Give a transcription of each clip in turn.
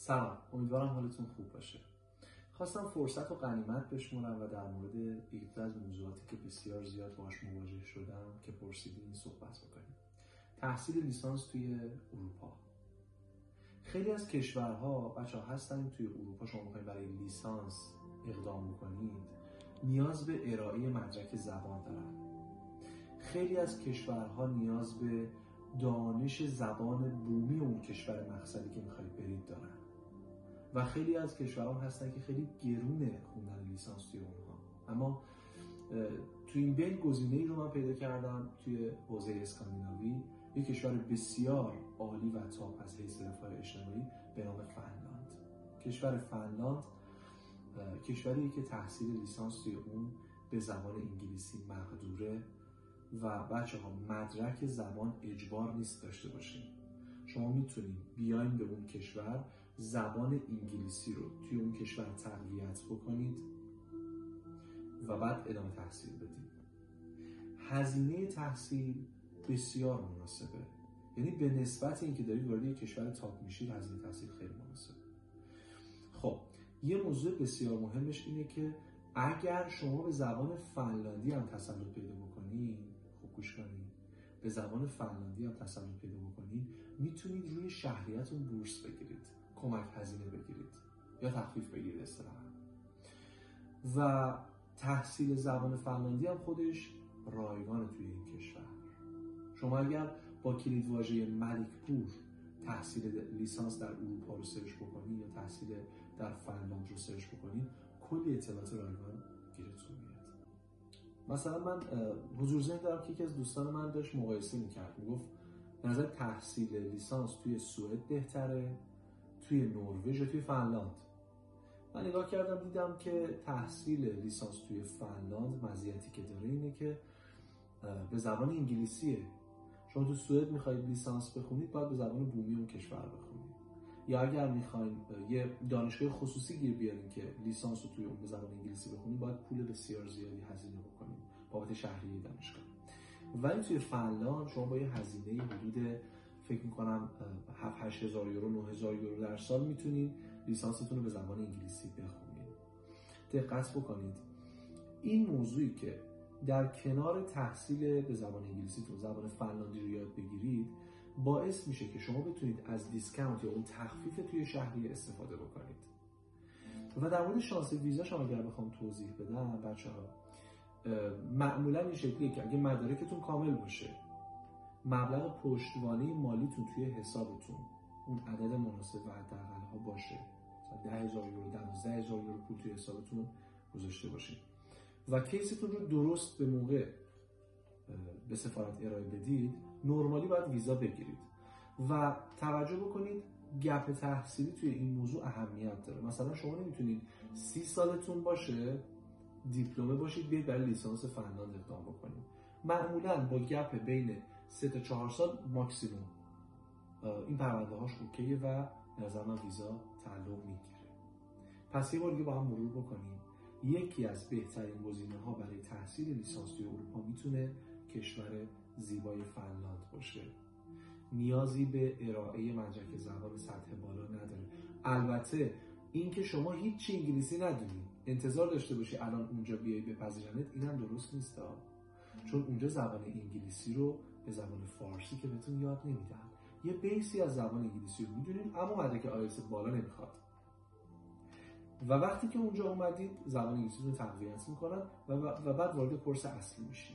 سلام، امیدوارم حالتون خوب باشه. خواستم فرصت و غنیمت بشمرم و در مورد یکی از موضوعاتی که بسیار زیاد باهاش مواجه شدم که پرسیدین صحبت بکنیم. تحصیل لیسانس توی اروپا. خیلی از کشورها بچه‌ها هستن توی اروپا، شما می‌خواید برای لیسانس اقدام بکنید نیاز به ارائه مدرک زبان دارن. خیلی از کشورها نیاز به دانش زبان بومی اون کشور مقصدی که می‌خواید برید دارن. و خیلی از کشورها هستن که خیلی گرونه خوندن لیسانس توی اونها. اما توی این بین گزینه‌ای رو من پیدا کردم توی حوزه اسکاندیناوی، یک کشور بسیار عالی و تاپ از حیث رفاه اجتماعی به نام فنلاند. کشور فنلاند کشوری که تحصیل لیسانس توی اون به زبان انگلیسی مقدوره و بچه‌ها مدرک زبان اجبار نیست داشته باشین. شما میتونید بیاین به اون کشور زبان انگلیسی رو توی اون کشور تقویت بکنید و بعد ادامه تحصیل بدید. هزینه تحصیل بسیار مناسبه، یعنی به نسبت اینکه دارید وارد یک کشور تاپ میشید هزینه تحصیل خیلی مناسبه. خب یه موضوع بسیار مهمش اینه که اگر شما به زبان فنلاندی هم تسلط پیدا بکنید، خوب گوش کنید، به زبان فنلاندی هم تسلط پیدا بکنید میتونید روی شهریه‌تون بورس بگیرید، کمک هزینه بگیرید یا تخفیف بگیرید اصطلاحاً. و تحصیل زبان فنلاندی هم خودش رایگانه توی این کشور. شما اگر با کلیدواژه ملکپور تحصیل لیسانس در اروپا رو سرچ بکنید یا تحصیل در فنلاند رو سرچ بکنید کلی اطلاعات رایگان گیرتون میاد. مثلا من حضور ذهن دارم که یکی از دوستان من داشت مقایسه میکرد، میگفت به نظر تحصیل لیسانس توی سوئد بهتره، توی نروژ یا توی فنلاند. من نگاه کردم دیدم که تحصیل لیسانس توی فنلاند مزیتی که داره اینه که به زبان انگلیسیه. شما تو سوئد میخواید لیسانس بخونید باید به زبان بومی اون کشور بخونید، یا اگر میخواین یه دانشگاه خصوصی گیر بیارین که لیسانس رو توی اون به زبان انگلیسی بخونید باید پول بسیار زیادی هزینه بکنید بابت شهریه دانشگاه. ولی توی فنلاند شما با یه هزینه حدود فکر میکنم 7-8 هزار یورو 9 هزار یورو در سال میتونید لیسانستون رو به زبان انگلیسی بخونید. دقت بکنید این موضوعی که در کنار تحصیل به زبان انگلیسیتون زبان فنلاندی رو یاد بگیرید باعث میشه که شما بتونید از دیسکانت یا اون تخفیف توی شهریه استفاده بکنید. و در مورد شانس ویزا شما اگر بخوام توضیح بدم بچه‌ها، معمولا این شکلیه که اگه مدارکتون کامل باشه، مبلغ پشتوانه مالیتون توی حسابتون اون عدد مناسب و حداقل‌ها باشه، مثلا 10,000 یورو 12,000 یورو پول توی حسابتون گذاشته باشید و کیستون رو درست به موقع به سفارت ارائه بدید، نرمالی باید ویزا بگیرید. و توجه بکنید گپ تحصیلی توی این موضوع اهمیت داره. مثلا شما نمیتونید 30 سالتون باشه دیپلمه باشید بیاید برای لیسانس فنلاند اقدام بکنید. معمولا با گپ بین 3 تا 4 سال ماکسیموم این پرونده هاش اوکیه و به نظر من ویزا تعلق میگیره. پس یه بار دیگه با هم مرور بکنیم. یکی از بهترین گزینه‌ها برای تحصیل لیسانس توی اروپا میتونه کشور زیبای فنلاند باشه. نیازی به ارائه مدرک زبان سطح بالا نداره. البته اینکه شما هیچ انگلیسی ندونید انتظار داشته باشی الان اونجا بیای بپذیرنت اینم درست نیست چون اونجا زبان انگلیسی رو به زبان فارسی که بهتون یاد نمیدن. یه بیسی از زبان انگلیسی رو میدونید اما مدرک آیلتس بالا نمیخواد. و وقتی که اونجا اومدید زبان انگلیسی رو تقویت میکنن و بعد وارد کورس اصلی میشین.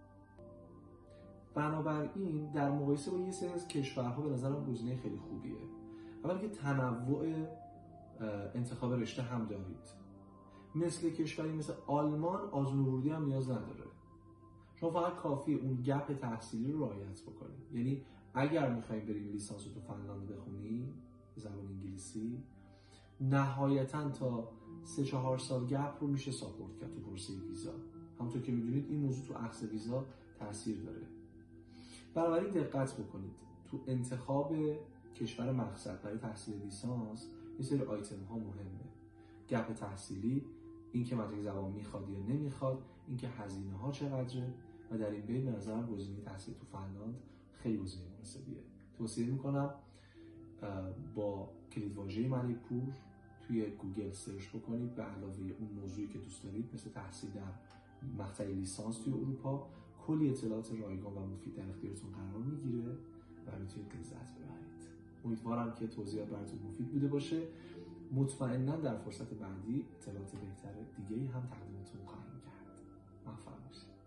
بنابراین در مقایسه با یه سری از کشورها به نظرم گزینه خیلی خوبیه. اولا که تنوع انتخاب رشته هم دارید. مثل کشوری مثل آلمان آزمون ورودی هم نیاز نداره. شما فقط کافیه اون گپ تحصیلی رو رعایت بکنید. یعنی اگر میخواید برید لیسانس رو تو فنلاند بخونی به زبان انگلیسی، نهایتاً تا 3-4 سال گپ رو میشه ساپورت کرد تو پروسه ویزا. همونطور که میدونید این موضوع تو اخذ ویزا تاثیر داره. بنابراین دقت بکنید تو انتخاب کشور مقصد برای تحصیل لیسانس یه سری آیتم ها مهمه. گپ تحصیلی، اینکه مدرک زبان میخواد یا نمیخواد، اینکه هزینه ها چقدره و در این بین به نظرم گزینه تحصیل تو فنلاند خیلی گزینه مناسبیه. توصیه میکنم با کلیدواژه واژه ملک پور توی گوگل سرچ بکنید به علاوه اون موضوعی که دوست دارید مثل تحصیل در مقطع لیسانس توی اروپا، کلی اطلاعات رایگان و مفید در اختیارتون قرار میگیره و میتونید لذت ببرید. امیدوارم که توضیحات براتون مفید بوده باشه. مطمئنا در فرصت بعدی اطلاعات بهتر دیگه‌ای هم تقدیمتون خواهم کرد. موفق باشید.